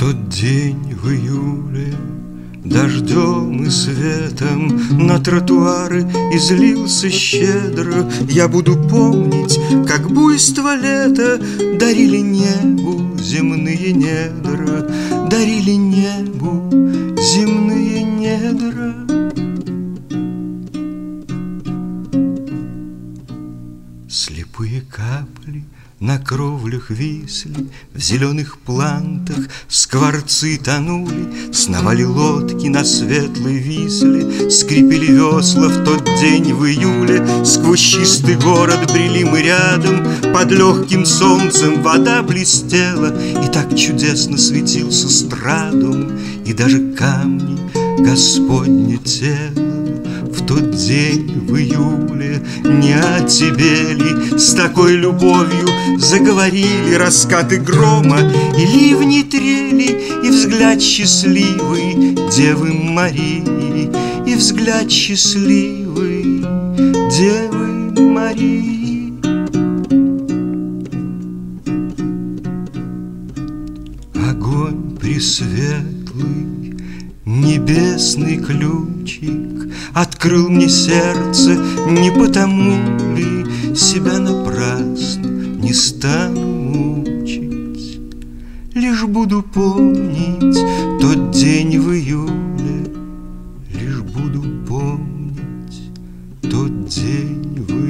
тот день в июле дождем и светом на тротуары излился щедро. Я буду помнить, как буйство лета дарили небу земные недра, дарили небу земные недра. Слепые капли на кровлях висли, в зеленых плантах скворцы тонули, сновали лодки на светлой Висле, скрипели весла в тот день в июле. Сквозь чистый город брели мы рядом, под легким солнцем вода блестела, и так чудесно светился страдум, и даже камни Господне тело. В тот день в июле не о тебе ли с такой любовью заговорили раскаты грома и ливни трели, и взгляд счастливый Девы Марии, и взгляд счастливый Девы Марии. Огонь пресветлый, небесный ключик открыл мне сердце, не потому ли себя напрасно не стану мучить. Лишь буду помнить тот день в июле, лишь буду помнить тот день в июле.